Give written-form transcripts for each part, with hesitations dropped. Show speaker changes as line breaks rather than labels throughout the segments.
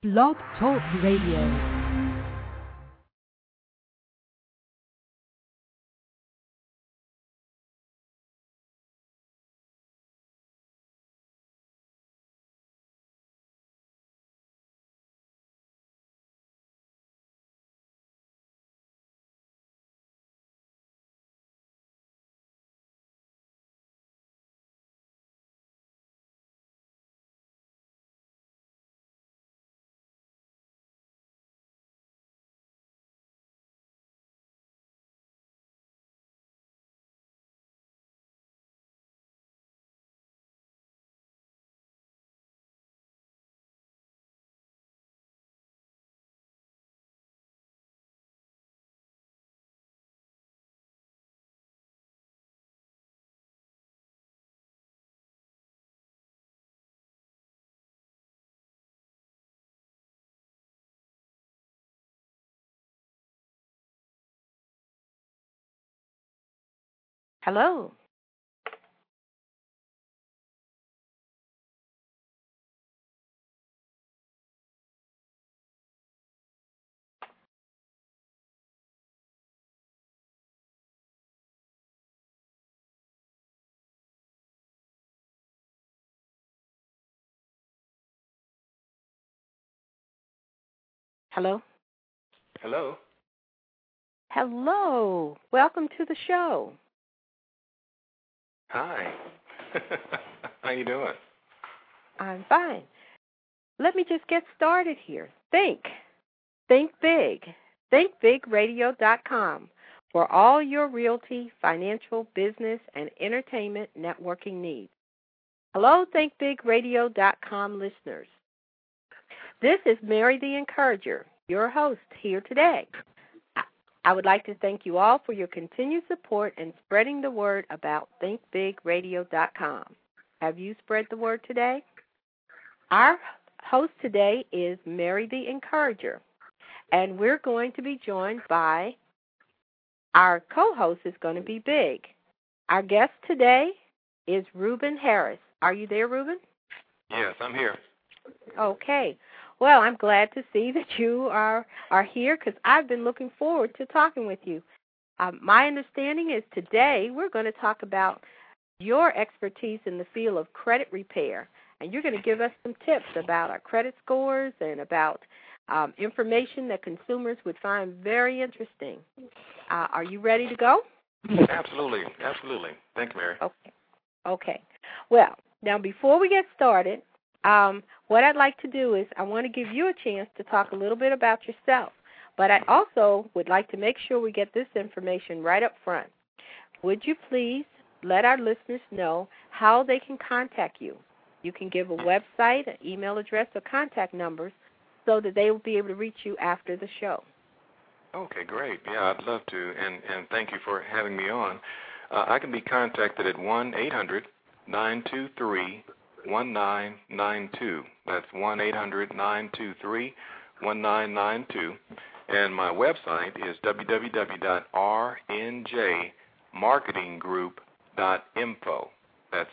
Blog Talk Radio. Hello. Hello.
Hello.
Hello. Welcome to the show.
Hi. How you doing?
I'm fine. Let me just get started here. Think big. ThinkBigRadio.com for all your realty, financial, business, and entertainment networking needs. Hello, ThinkBigRadio.com listeners. This is Mary the Encourager, your host here today. I would like to thank you all for your continued support and spreading the word about ThinkBigRadio.com. Have you spread the word today? Our host today is Mary the Encourager, and we're going to be joined by our co-host is going to be Big. Our guest today is Reuben Harris. Are you there, Reuben?
Yes, I'm here.
Okay. Well, I'm glad to see that you are here because I've been looking forward to talking with you. My understanding is today we're going to talk about your expertise in the field of credit repair, and you're going to give us some tips about our credit scores and about information that consumers would find very interesting. Are you ready to go?
Absolutely. Thank you, Mary.
Okay. Well, now before we get started, what I'd like to do is I want to give you a chance to talk a little bit about yourself, but I also would like to make sure we get this information right up front. Would you please let our listeners know how they can contact you? You can give a website, an email address, or contact numbers so that they will be able to reach you after the show.
Okay, great. Yeah, I'd love to, and thank you for having me on. I can be contacted at 1-800-923-1992. That's 1-800-923-1992. And my website is www.rnjmarketinggroup.info. That's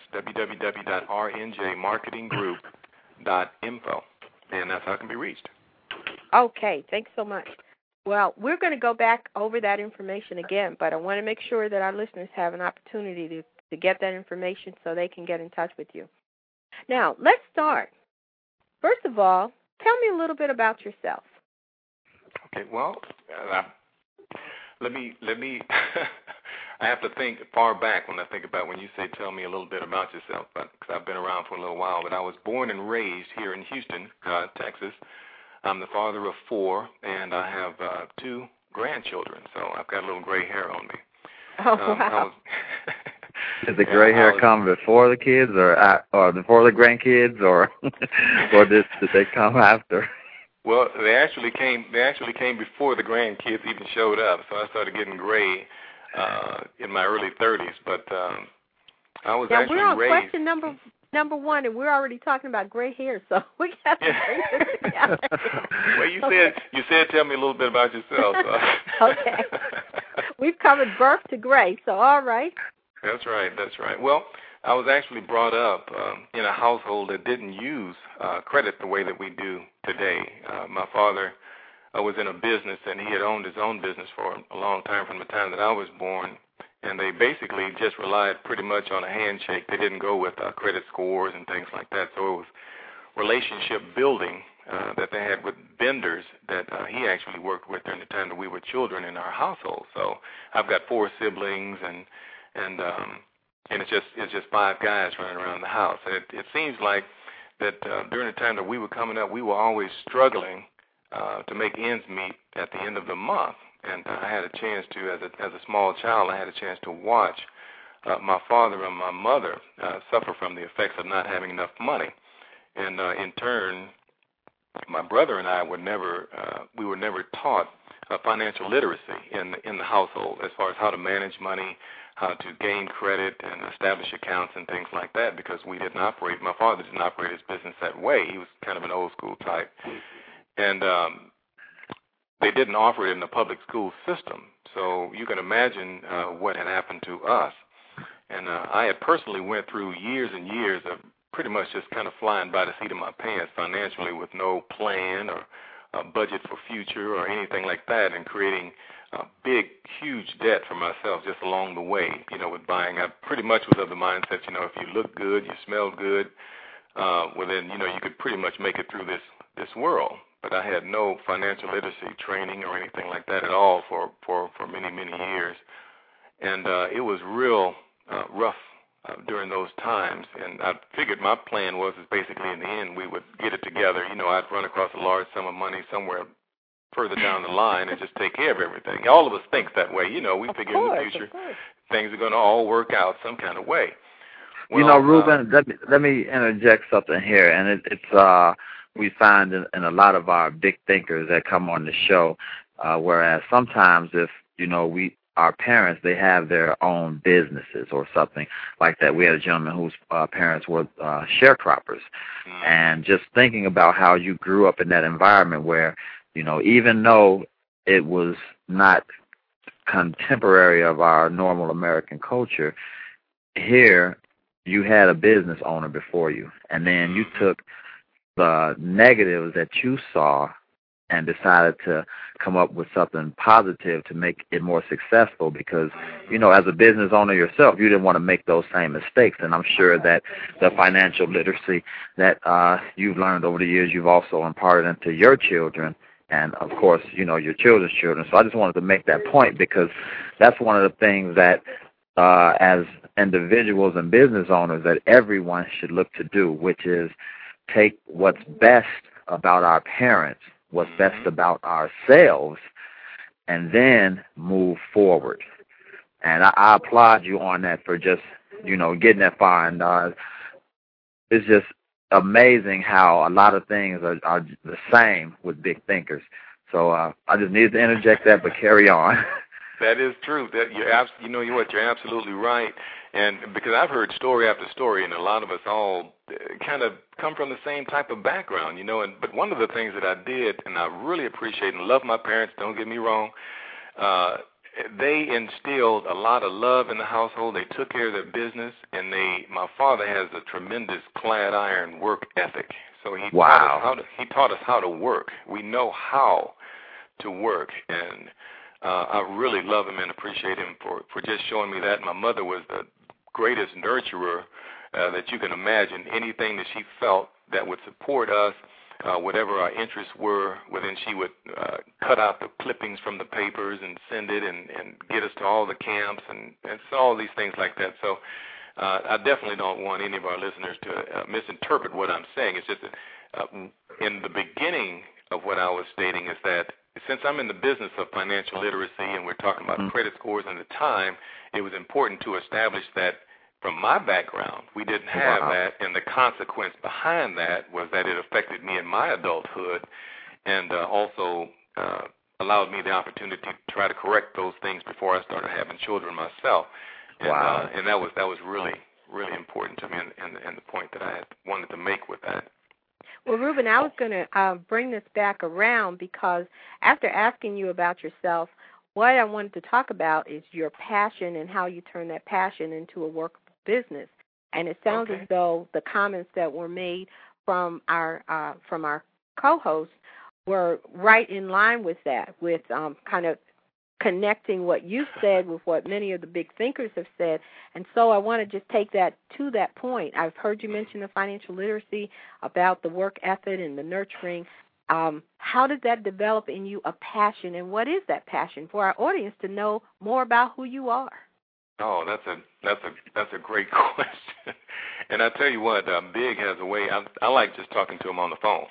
www.rnjmarketinggroup.info. And that's how it can be reached.
Okay, thanks so much. Well, we're going to go back over that information again, but I want to make sure that our listeners have an opportunity to get that information so they can get in touch with you. Now, let's start. First of all, tell me a little bit about yourself.
Okay, well, let me I have to think far back when I think about when you say tell me a little bit about yourself, because I've been around for a little while, but I was born and raised here in Houston, Texas. I'm the father of 4, and I have 2 grandchildren, so I've got a little gray hair on me.
Oh, wow.
Did the gray hair come before the kids, or before the grandkids, or did they come after?
Well, they actually came before the grandkids even showed up, so I started getting gray in my early 30s. But I was actually
we're on
raised.
Question number 1, and we're already talking about gray hair, so we got to bring this together.
Well, you said tell me a little bit about yourself. So.
Okay. We've covered birth to gray, so all right.
That's right. Well, I was actually brought up in a household that didn't use credit the way that we do today. my father was in a business, and he had owned his own business for a long time from the time that I was born. And they basically just relied pretty much on a handshake. They didn't go with credit scores and things like that. So it was relationship building that they had with vendors that he actually worked with during the time that we were children in our household. So I've got 4 siblings, and it's just 5 guys running around the house. And it seems like that during the time that we were coming up, we were always struggling to make ends meet at the end of the month. And I had a chance to, as a small child, I had a chance to watch my father and my mother suffer from the effects of not having enough money. And in turn, my brother and I were never taught financial literacy in the household, as far as how to manage money, how to gain credit and establish accounts and things like that, because we didn't operate. My father didn't operate his business that way. He was kind of an old school type, and they didn't offer it in the public school system. So you can imagine what had happened to us. And I had personally went through years and years of pretty much just kind of flying by the seat of my pants financially, with no plan or budget for future or anything like that, and creating big, huge debt for myself just along the way, with buying. I pretty much was of the mindset, if you look good, you smell good, well then, you could pretty much make it through this world. But I had no financial literacy training or anything like that at all for many, many years. And it was real rough during those times. And I figured my plan was basically in the end we would get it together. I'd run across a large sum of money somewhere further down the line and just take care of everything. All of us think that way. We figure in the future things are going to all work out some kind of way. Well,
Ruben, let me interject something here, and it's we find in a lot of our big thinkers that come on the show, whereas sometimes if, our parents, they have their own businesses or something like that. We had a gentleman whose parents were sharecroppers, and just thinking about how you grew up in that environment where, even though it was not contemporary of our normal American culture, here you had a business owner before you, and then you took the negatives that you saw and decided to come up with something positive to make it more successful, because, as a business owner yourself, you didn't want to make those same mistakes. And I'm sure that the financial literacy that you've learned over the years, you've also imparted into your children and, of course, your children's children. So I just wanted to make that point, because that's one of the things that as individuals and business owners that everyone should look to do, which is take what's best about our parents, what's best about ourselves, and then move forward. And I applaud you on that for just, getting that far. And it's just amazing how a lot of things are the same with big thinkers. So I just needed to interject that, but carry on.
That is true. That you're absolutely right. And because I've heard story after story, and a lot of us all kind of come from the same type of background, but one of the things that I did, and I really appreciate and love my parents, don't get me wrong, they instilled a lot of love in the household. They took care of their business, and my father has a tremendous clad iron work ethic. So he taught us how to work. We know how to work, and I really love him and appreciate him for just showing me that. My mother was the greatest nurturer that you can imagine. Anything that she felt that would support us, whatever our interests were, well, then she would cut out the clippings from the papers and send it and get us to all the camps and so all these things like that. So I definitely don't want any of our listeners to misinterpret what I'm saying. It's just that in the beginning of what I was stating is that since I'm in the business of financial literacy and we're talking about credit scores and the time, it was important to establish that from my background, we didn't have that, and the consequence behind that was that it affected me in my adulthood and also allowed me the opportunity to try to correct those things before I started having children myself. And, and that was really, really important to me and the point that I had wanted to make with that.
Well, Ruben, I was going to bring this back around because after asking you about yourself, what I wanted to talk about is your passion and how you turn that passion into a workable business. And it sounds as though the comments that were made from our co-hosts were right in line with that, with kind of connecting what you said with what many of the big thinkers have said. And so I want to just take that to that point. I've heard you mention the financial literacy, about the work ethic and the nurturing. How did that develop in you a passion, and what is that passion for our audience to know more about who you are?
Oh, that's a great question. And I tell you what, Big has a way. I like just talking to him on the phone.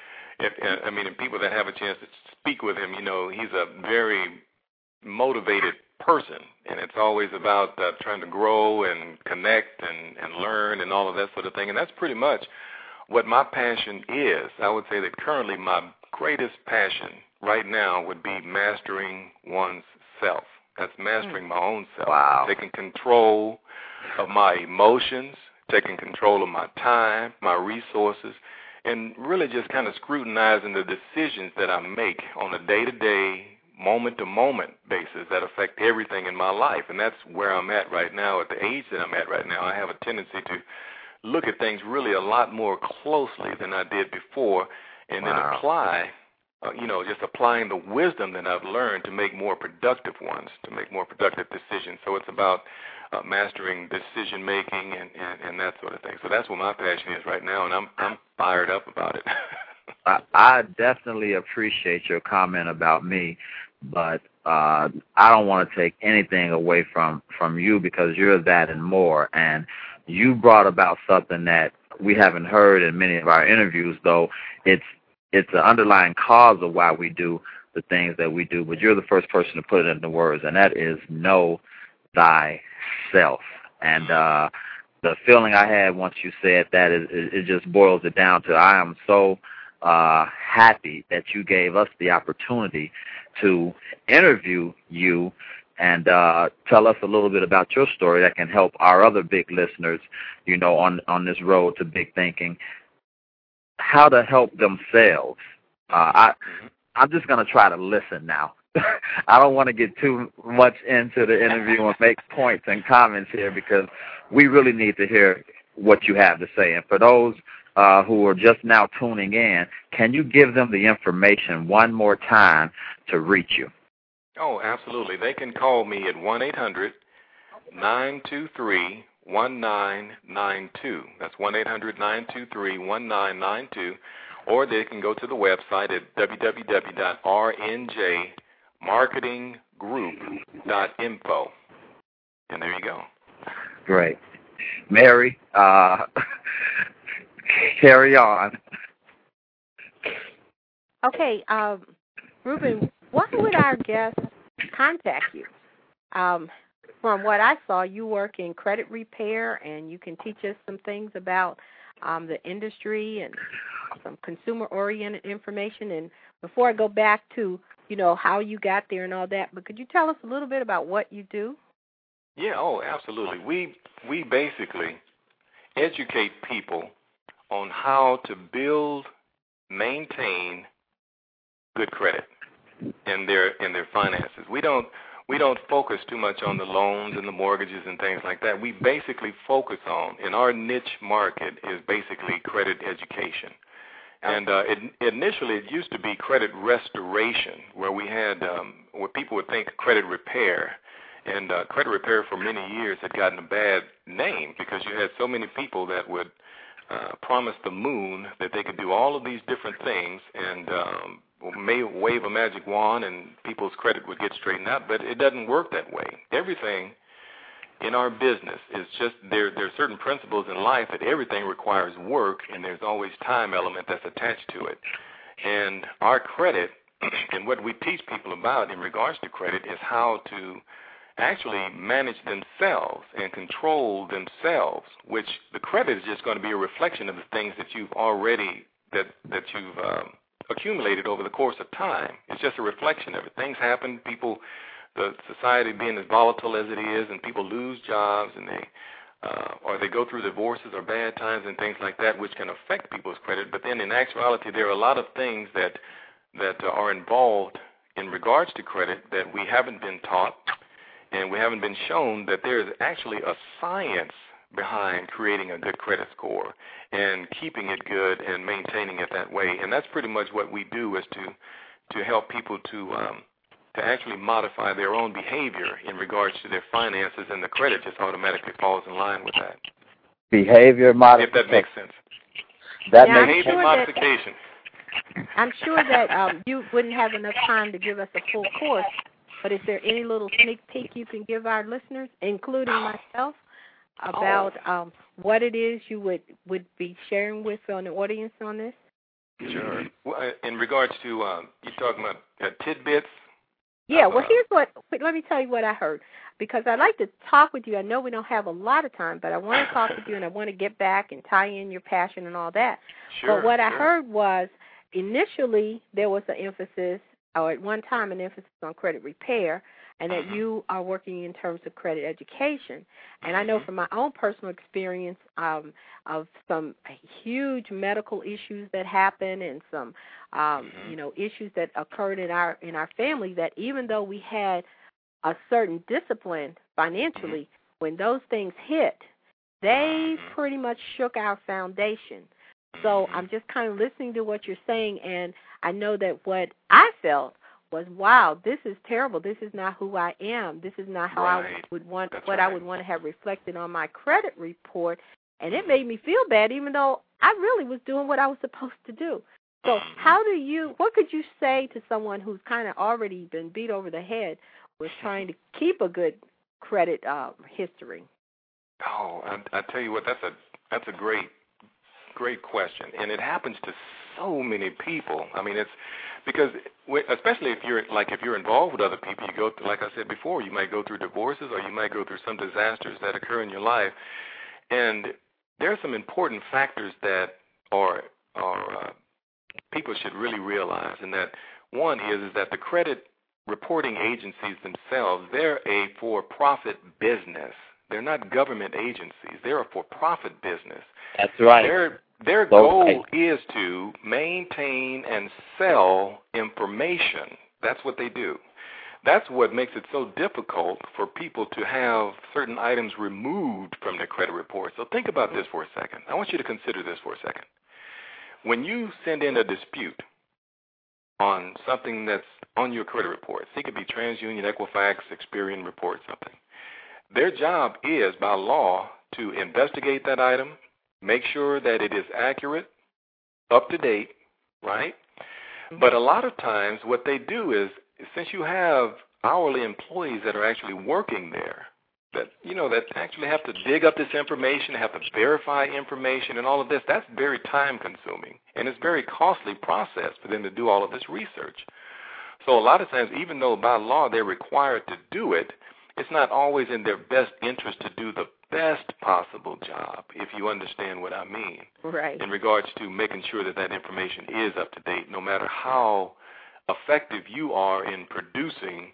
And people that have a chance to speak with him, he's a very motivated person, and it's always about trying to grow and connect and learn and all of that sort of thing. And that's pretty much what my passion is. I would say that currently my greatest passion right now would be mastering one's self. That's mastering my own self.
Wow.
Taking control of my emotions, taking control of my time, my resources, and really just kind of scrutinizing the decisions that I make on a day-to-day, moment-to-moment basis that affect everything in my life. And that's where I'm at right now, at the age that I'm at right now. I have a tendency to look at things really a lot more closely than I did before, and then apply, just applying the wisdom that I've learned to make more productive ones, to make more productive decisions. So it's about mastering decision-making and that sort of thing. So that's what my passion is right now, and I'm fired up about it.
I definitely appreciate your comment about me, but I don't want to take anything away from you, because you're that and more. And you brought about something that we haven't heard in many of our interviews, though it's an underlying cause of why we do the things that we do. But you're the first person to put it into words, and that is know thyself. And the feeling I had once you said that, it just boils it down to, I am so happy that you gave us the opportunity to interview you and tell us a little bit about your story that can help our other big listeners, on this road to big thinking, how to help themselves. I'm just going to try to listen now. I don't want to get too much into the interview and make points and comments here, because we really need to hear what you have to say. And for those who are just now tuning in, can you give them the information one more time to reach you?
Oh, absolutely. They can call me at 1-800-923-1992. That's 1-800-923-1992. Or they can go to the website at www.rnjmarketinggroup.info. And there you go.
Great. Mary, carry on.
Okay, Ruben, why would our guests contact you? From what I saw, you work in credit repair, and you can teach us some things about the industry and some consumer-oriented information. And before I go back to, how you got there and all that, but could you tell us a little bit about what you do?
Yeah, absolutely. We basically educate people on how to build, maintain good credit in their finances. We don't focus too much on the loans and the mortgages and things like that. We basically focus on, in our niche market, is basically credit education. And initially it used to be credit restoration, where we had where people would think credit repair. And credit repair for many years had gotten a bad name, because you had so many people that would promise the moon that they could do all of these different things and may wave a magic wand and people's credit would get straightened out. But it doesn't work that way. Everything in our business is just, there are certain principles in life that everything requires work, and there's always time element that's attached to it. And our credit, and what we teach people about in regards to credit, is how to actually manage themselves and control themselves, which the credit is just going to be a reflection of the things that you've already, that you've accumulated over the course of time. It's just a reflection of it. Things happen, people, the society being as volatile as it is, and people lose jobs, and or they go through divorces or bad times and things like that, which can affect people's credit. But then in actuality, there are a lot of things that are involved in regards to credit that we haven't been taught. And we haven't been shown that there is actually a science behind creating a good credit score and keeping it good and maintaining it that way. And that's pretty much what we do, is to help people to actually modify their own behavior in regards to their finances, and the credit just automatically falls in line with that.
Behavior modification.
If that makes sense.
Behavior
modification.
I'm sure that you wouldn't have enough time to give us a full course, but is there any little sneak peek you can give our listeners, including myself, about what it is you would be sharing with an audience on this?
Sure. Well, in regards to, you're talking about tidbits?
Yeah, well, let me tell you what I heard, because I'd like to talk with you. I know we don't have a lot of time, but I want to talk with you, and I want to get back and tie in your passion and all that.
Sure.
But what I heard was, initially, there was an emphasis, or at one time an emphasis on credit repair, and that you are working in terms of credit education. And I know from my own personal experience of some huge medical issues that happen, and some issues that occurred in our family, that even though we had a certain discipline financially, when those things hit, they pretty much shook our foundation. So I'm just kind of listening to what you're saying, and I know that what I felt was, wow, this is terrible. This is not who I am. This is not how I would want, I would want to have reflected on my credit report. And it made me feel bad, even though I really was doing what I was supposed to do. So what could you say to someone who's kind of already been beat over the head with trying to keep a good credit history?
Oh, I tell you what, that's a great question, and it happens to so many people. I mean, it's because, especially if you're involved with other people, you go through, like I said before, you might go through divorces, or you might go through some disasters that occur in your life, and there are some important factors that people should really realize, and that one is that the credit reporting agencies themselves, they're a for-profit business. They're not government agencies. They're a for-profit business.
That's right.
Their goal is to maintain and sell information. That's what they do. That's what makes it so difficult for people to have certain items removed from their credit report. So think about this for a second. I want you to consider this for a second. When you send in a dispute on something that's on your credit report, it could be TransUnion, Equifax, Experian report, something. Their job is, by law, to investigate that item, make sure that it is accurate, up to date, right? But a lot of times what they do is, since you have hourly employees that are actually working there, that actually have to dig up this information, have to verify information and all of this, that's very time consuming, and it's very costly process for them to do all of this research. So a lot of times, even though by law they're required to do it, it's not always in their best interest to do the best possible job, if you understand what I mean.
Right.
In regards to making sure that information is up to date, no matter how effective you are in producing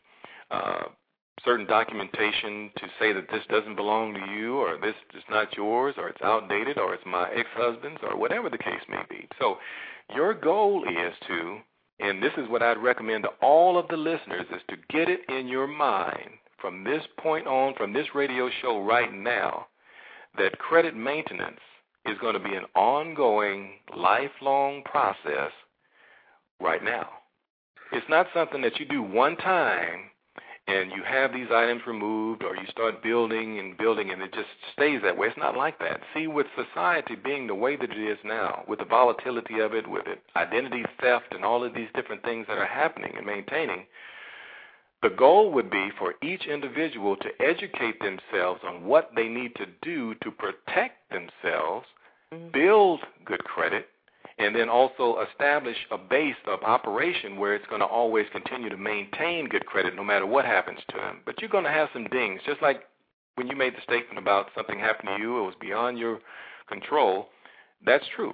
certain documentation to say that this doesn't belong to you, or this is not yours, or it's outdated, or it's my ex-husband's, or whatever the case may be. So your goal is to, and this is what I'd recommend to all of the listeners, is to get it in your mind from this point on, from this radio show right now, that credit maintenance is going to be an ongoing, lifelong process right now. It's not something that you do one time and you have these items removed, or you start building and it just stays that way. It's not like that. See, with society being the way that it is now, with the volatility of it, with it, identity theft and all of these different things that are happening and maintaining, the goal would be for each individual to educate themselves on what they need to do to protect themselves, build good credit, and then also establish a base of operation where it's going to always continue to maintain good credit no matter what happens to them. But you're going to have some dings, just like when you made the statement about something happened to you, it was beyond your control. That's true.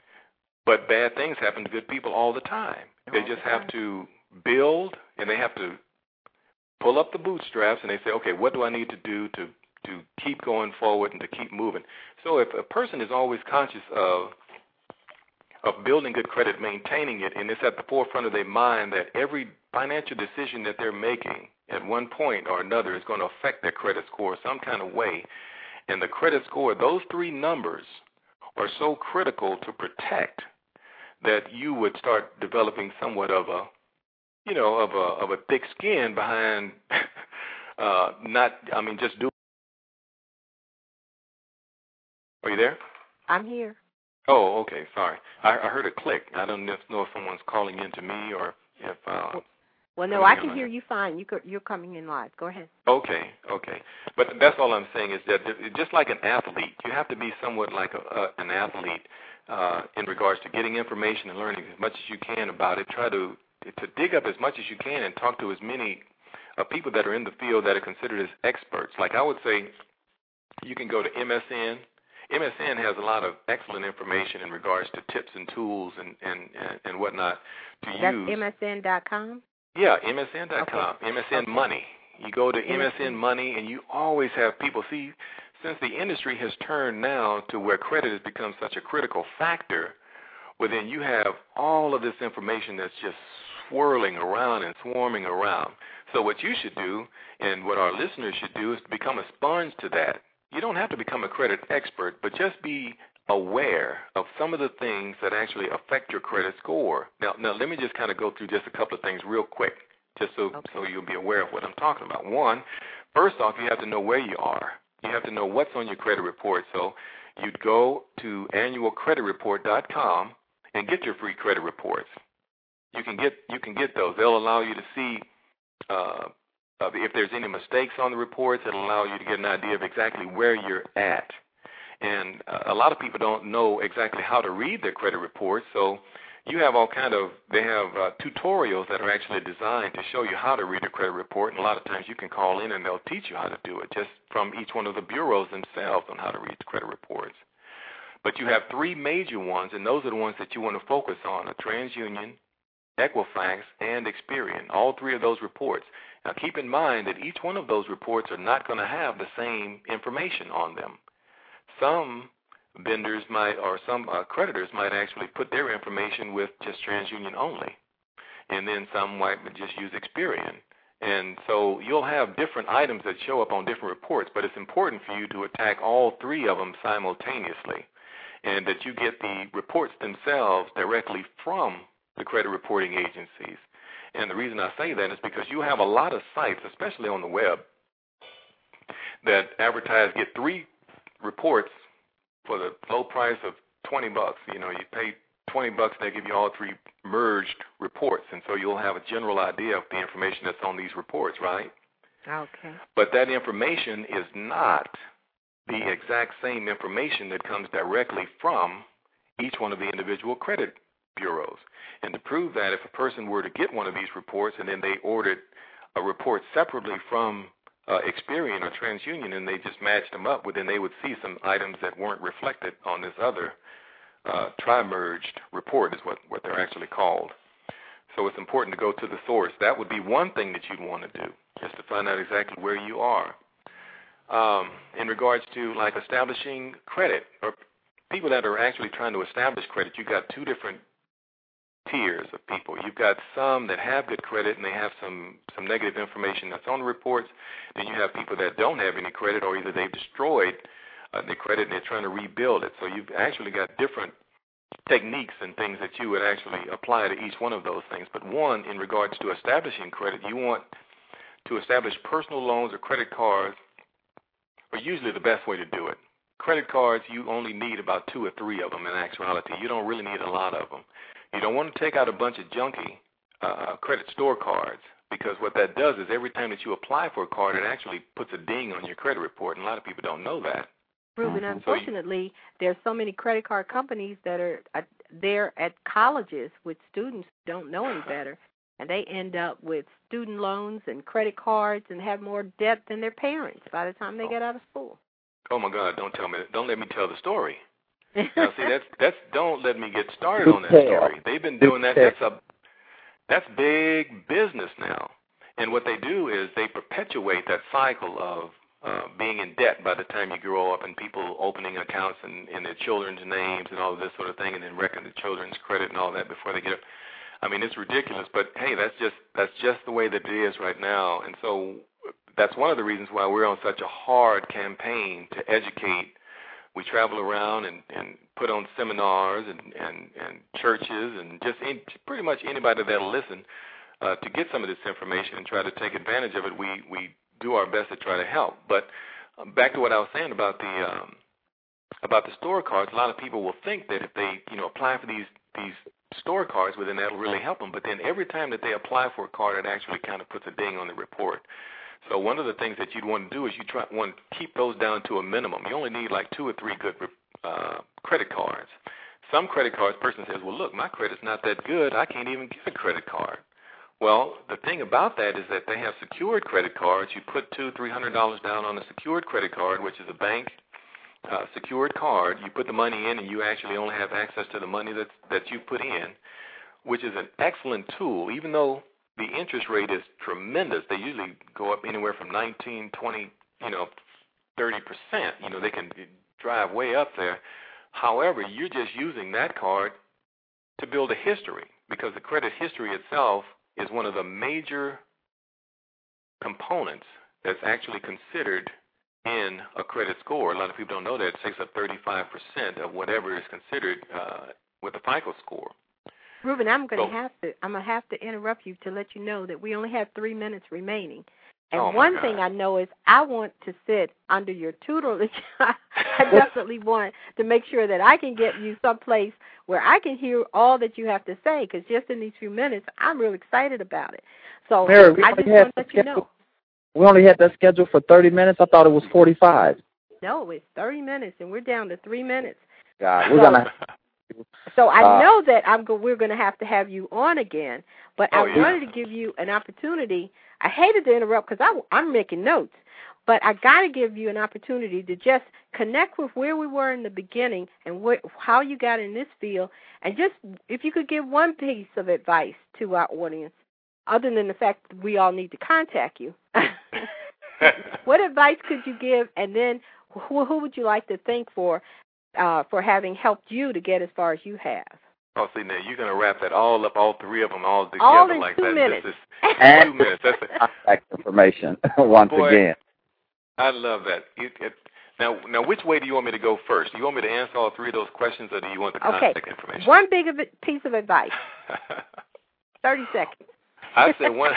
But bad things happen to good people all the time. They just have to build, and they have to pull up the bootstraps, and they say, okay, what do I need to do to keep going forward and to keep moving? So if a person is always conscious of building good credit, maintaining it, and it's at the forefront of their mind that every financial decision that they're making at one point or another is going to affect their credit score some kind of way, And the credit score, those three numbers are so critical to protect that you would start developing somewhat of a, of a thick skin behind just do. Are you there?
I'm here.
Oh, okay. Sorry. I heard a click. I don't know if someone's calling in to me or if.
Well, no, I can hear you fine. You're coming in live. Go ahead.
Okay. But that's all I'm saying is that just like an athlete, you have to be somewhat like an athlete in regards to getting information and learning as much as you can about it. Try to dig up as much as you can and talk to as many people that are in the field that are considered as experts. Like I would say, you can go to MSN. MSN has a lot of excellent information in regards to tips and tools and whatnot to use.
That's MSN.com?
Yeah, MSN.com,
Okay.
MSN Money. You go to MSN Money, and you always have people. See, since the industry has turned now to where credit has become such a critical factor, well, then you have all of this information that's just swirling around and swarming around. So what you should do, and what our listeners should do, is to become a sponge to that. You don't have to become a credit expert, but just be aware of some of the things that actually affect your credit score. Now let me just kind of go through just a couple of things real quick, just so you'll be aware of what I'm talking about. One, first off, you have to know where you are. You have to know what's on your credit report. So you'd go to annualcreditreport.com and get your free credit reports. You can get those. They'll allow you to see if there's any mistakes on the reports. It'll allow you to get an idea of exactly where you're at. And a lot of people don't know exactly how to read their credit reports, so you have they have tutorials that are actually designed to show you how to read a credit report, and a lot of times you can call in and they'll teach you how to do it just from each one of the bureaus themselves on how to read the credit reports. But you have three major ones, and those are the ones that you want to focus on: TransUnion, Equifax, and Experian, all three of those reports. Now keep in mind that each one of those reports are not going to have the same information on them. Some vendors some creditors might actually put their information with just TransUnion only, and then some might just use Experian. And so you'll have different items that show up on different reports, but it's important for you to attack all three of them simultaneously, and that you get the reports themselves directly from the credit reporting agencies. And the reason I say that is because you have a lot of sites, especially on the web, that advertise get three reports for the low price of $20. You pay $20, they give you all three merged reports, and so you'll have a general idea of the information that's on these reports, right?
Okay.
But that information is not the exact same information that comes directly from each one of the individual credit bureaus. And to prove that, if a person were to get one of these reports and then they ordered a report separately from Experian or TransUnion and they just matched them up, well, then they would see some items that weren't reflected on this other tri-merged report is what they're actually called. So it's important to go to the source. That would be one thing that you'd want to do, just to find out exactly where you are. In regards to like establishing credit, or people that are actually trying to establish credit, you've got two different tiers of people. You've got some that have good credit and they have some negative information that's on the reports. Then you have people that don't have any credit, or either they've destroyed their credit and they're trying to rebuild it. So you've actually got different techniques and things that you would actually apply to each one of those things. But one, in regards to establishing credit, you want to establish personal loans or credit cards are usually the best way to do it. Credit cards, you only need about 2 or 3 of them in actuality. You don't really need a lot of them. You don't want to take out a bunch of junky credit store cards, because what that does is every time that you apply for a card, it actually puts a ding on your credit report, and a lot of people don't know that.
Ruben, unfortunately, there's so many credit card companies that are there at colleges with students who don't know any better, and they end up with student loans and credit cards and have more debt than their parents by the time they get out of school.
Oh my God! Don't let me tell the story. Now, see, that's don't let me get started on that story. They've been doing that. That's big business now. And what they do is they perpetuate that cycle of being in debt by the time you grow up, and people opening accounts in their children's names and all of this sort of thing, and then wrecking the children's credit and all that before they get up. I mean, it's ridiculous, but hey, that's just the way that it is right now. And so that's one of the reasons why we're on such a hard campaign to educate. We travel around and put on seminars and churches and just pretty much anybody that'll listen to get some of this information and try to take advantage of it. We do our best to try to help. But back to what I was saying about the store cards, a lot of people will think that if they apply for these store cards, well, then that'll really help them. But then every time that they apply for a card, it actually kind of puts a ding on the report. So one of the things that you'd want to do is want to keep those down to a minimum. You only need like 2 or 3 good credit cards. Some credit cards, person says, well, look, my credit's not that good. I can't even get a credit card. Well, the thing about that is that they have secured credit cards. You put $200-300 down on a secured credit card, which is a bank secured card. You put the money in, and you actually only have access to the money that you put in, which is an excellent tool, even though the interest rate is tremendous. They usually go up anywhere from 19, 20, 30%. They can drive way up there. However, you're just using that card to build a history, because the credit history itself is one of the major components that's actually considered in a credit score. A lot of people don't know that. It takes up 35% of whatever is considered with a FICO score.
Ruben, I'm gonna have to interrupt you to let you know that we only have 3 minutes remaining. And one thing I know is I want to sit under your tutelage. I definitely want to make sure that I can get you someplace where I can hear all that you have to say, because just in these few minutes, I'm real excited about it. So
Mary,
I just want to let you know.
We only had that scheduled for 30 minutes. I thought it was 45.
No, it's 30 minutes, and we're down to 3 minutes.
God, we're gonna.
So I know that we're going to have you on again, but I wanted to give you an opportunity. I hated to interrupt because I'm making notes, but I got to give you an opportunity to just connect with where we were in the beginning and how you got in this field, and just if you could give one piece of advice to our audience, other than the fact that we all need to contact you. What advice could you give, and then who would you like to thank for having helped you to get as far as you have?
Oh, see, now you're going to wrap that all up, all 3 of them, all together
all in
like
2
that.
Minutes.
This is 2 minutes. That's
contact information once again.
I love that. Now, which way do you want me to go first? Do you want me to answer all 3 of those questions, or do you want the contact information?
One big piece of advice. 30 seconds.
I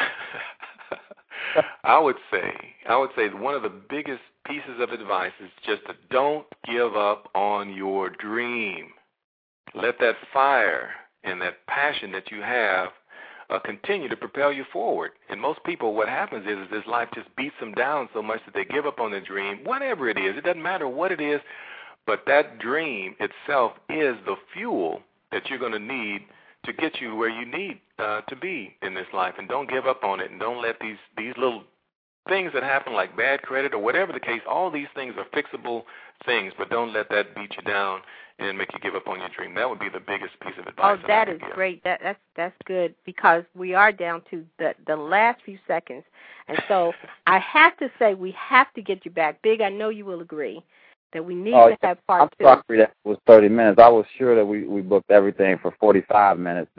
would say one of the biggest pieces of advice is just to don't give up on your dream. Let that fire and that passion that you have continue to propel you forward. And most people, what happens is this life just beats them down so much that they give up on their dream, whatever it is. It doesn't matter what it is, but that dream itself is the fuel that you're going to need to get you where you need to be in this life. And don't give up on it, and don't let these little things that happen like bad credit or whatever the case, all these things are fixable things, but don't let that beat you down and make you give up on your dream. That would be the biggest piece of advice.
Oh, that is great. That's good, because we are down to the last few seconds. And so I have to say we have to get you back. Big, I know you will agree that we need to have part 2.
I'm sorry that it was 30 minutes. I was sure that we booked everything for 45 minutes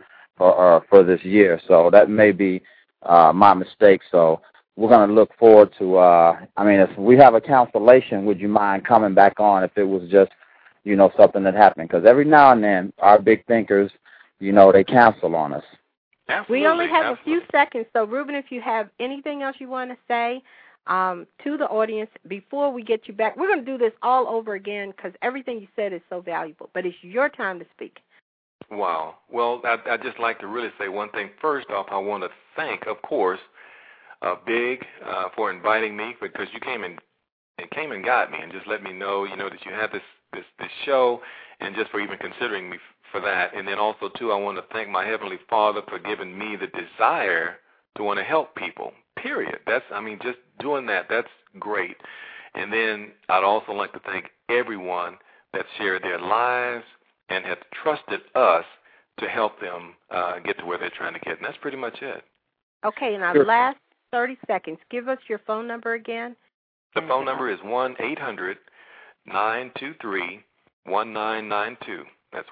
for this year. So that may be my mistake. So we're going to look forward to, if we have a cancellation, would you mind coming back on if it was just, something that happened? Because every now and then, our big thinkers, they cancel on us.
Absolutely.
We only have a few seconds. So, Ruben, if you have anything else you want to say to the audience before we get you back, we're going to do this all over again because everything you said is so valuable. But it's your time to speak.
Wow. Well, I'd just like to really say one thing. First off, I want to thank, of course, Big for inviting me, because you came and got me and just let me know, that you had this show, and just for even considering me for that. And then also, too, I want to thank my Heavenly Father for giving me the desire to want to help people, period. Just doing that's great. And then I'd also like to thank everyone that shared their lives and have trusted us to help them get to where they're trying to get. And that's pretty much it.
Okay, and our last 30 seconds. Give us your phone number again.
The phone number is 1-800-923-1992. That's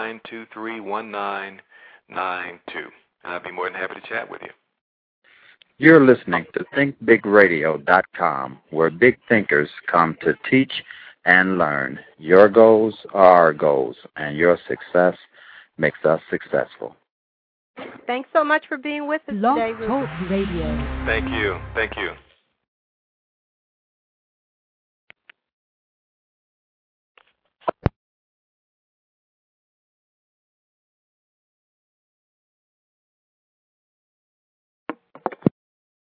1-800-923-1992. And I'd be more than happy to chat with you.
You're listening to ThinkBigRadio.com, where big thinkers come to teach and learn. Your goals are our goals, and your success makes us successful.
Thanks so much for being with us today, Ruben.
Thank you. Thank you.